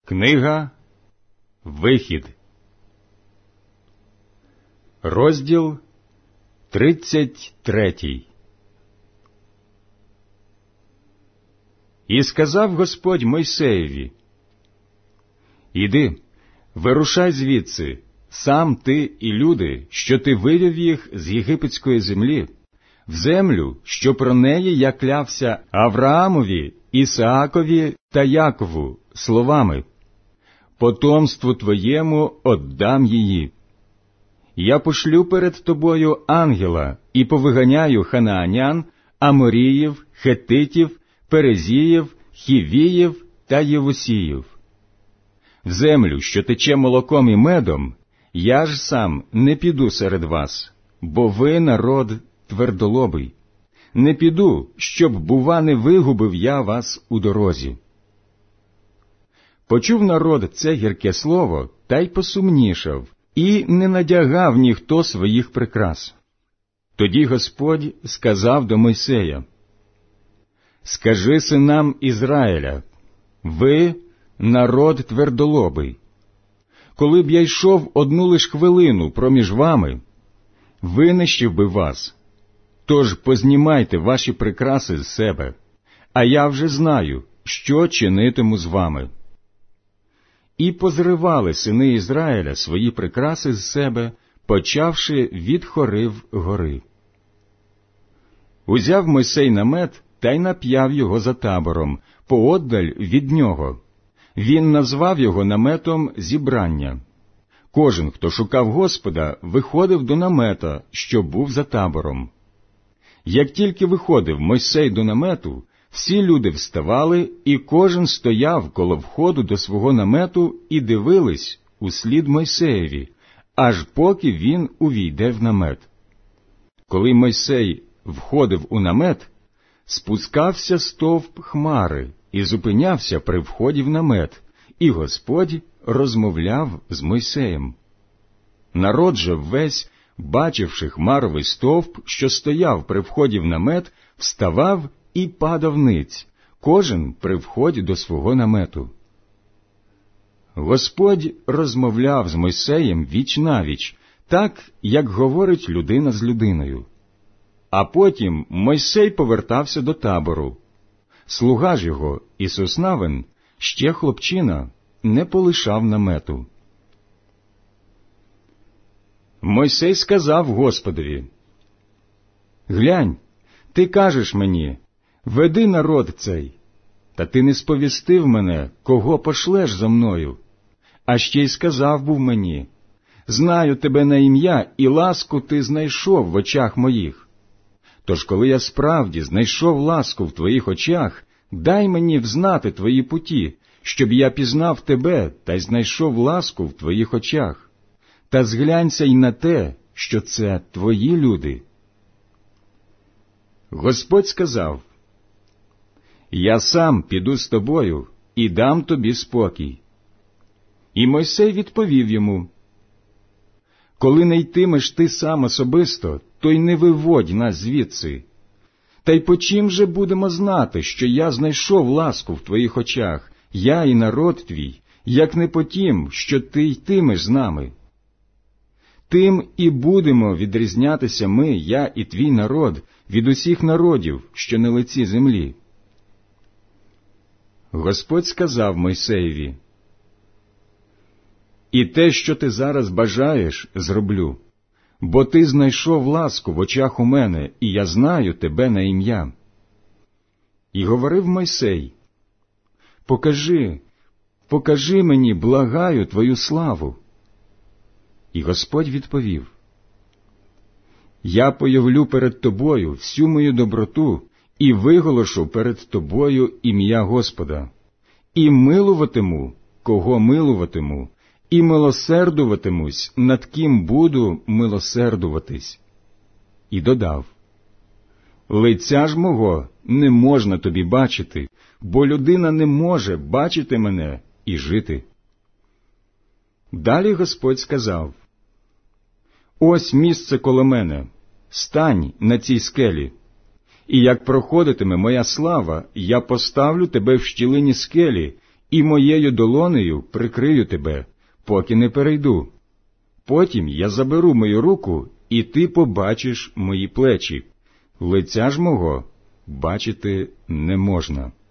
Книга Вихід, розділ 33. І сказав Господь Мойсеєві: «Іди, вирушай звідси, сам ти і люди, що ти вивів їх з єгипетської землі, в землю, що про неї я клявся Авраамові, Ісаакові та Якову словами: потомству твоєму отдам її. Я пошлю перед тобою ангела і повиганяю ханаанян, аморіїв, хеттитів, перезіїв, хівіїв та євусіїв. В землю, що тече молоком і медом, я ж сам не піду серед вас, бо ви народ твердолобий. Не піду, щоб, бува, не вигубив я вас у дорозі». Почув народ це гірке слово, та й посумнішав, і не надягав ніхто своїх прикрас. Тоді Господь сказав до Мойсея: «Скажи синам Ізраїля: ви народ твердолобий. Коли б я йшов одну лиш хвилину проміж вами, винищив би вас. Тож познімайте ваші прикраси з себе, а я вже знаю, що чинитиму з вами». І позривали сини Ізраїля свої прикраси з себе, почавши від Хорив гори. Узяв Мойсей намет та й нап'яв його за табором, поодаль від нього. Він назвав його наметом зібрання. Кожен, хто шукав Господа, виходив до намета, що був за табором. Як тільки виходив Мойсей до намету, всі люди вставали, і кожен стояв коло входу до свого намету і дивились услід Мойсеєві, аж поки він увійде в намет. Коли Мойсей входив у намет, спускався стовп хмари і зупинявся при вході в намет, і Господь розмовляв з Мойсеєм. Народ же весь, бачивши хмаровий стовп, що стояв при вході в намет, вставав і падав ниць, кожен при вході до свого намету. Господь розмовляв з Мойсеєм віч-навіч, так, як говорить людина з людиною. А потім Мойсей повертався до табору. Слуга ж його, Ісус Навин, ще хлопчина, не полишав намету. Мойсей сказав Господові: «Глянь, ти кажеш мені: веди народ цей, та ти не сповістив мене, кого пошлеш за мною. А ще й сказав був мені: знаю тебе на ім'я, і ласку ти знайшов в очах моїх. Тож, коли я справді знайшов ласку в твоїх очах, дай мені взнати твої путі, щоб я пізнав тебе та й знайшов ласку в твоїх очах. Та зглянься й на те, що це твої люди». Господь сказав: «Я сам піду з тобою і дам тобі спокій». І Мойсей відповів йому: «Коли не йтимеш ти сам особисто, то й не виводь нас звідси. Та й по чим же будемо знати, що я знайшов ласку в твоїх очах, я і народ твій, як не по тім, що ти йтимеш з нами? Тим і будемо відрізнятися ми, я і твій народ, від усіх народів, що на лиці землі». Господь сказав Мойсеєві: «І те, що ти зараз бажаєш, зроблю, бо ти знайшов ласку в очах у мене, і я знаю тебе на ім'я». І говорив Мойсей: Покажи мені, благаю, твою славу». І Господь відповів: «Я появлю перед тобою всю мою доброту і виголошу перед тобою ім'я Господа, і милуватиму, кого милуватиму, і милосердуватимусь, над ким буду милосердуватись». І додав: «Лиця ж мого не можна тобі бачити, бо людина не може бачити мене і жити». Далі Господь сказав: «Ось місце коло мене, стань на цій скелі, і як проходитиме моя слава, я поставлю тебе в щілині скелі, і моєю долонею прикрию тебе, поки не перейду. Потім я заберу мою руку, і ти побачиш мої плечі. Лиця ж мого бачити не можна».